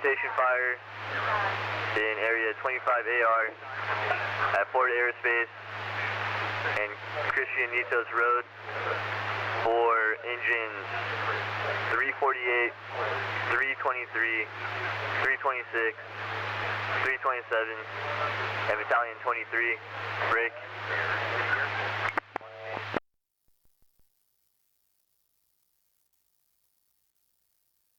station fire in area 25AR at Ford Aerospace and Christian Nitos Road for engines 348, 323, 326, 327, and Battalion 23. Break.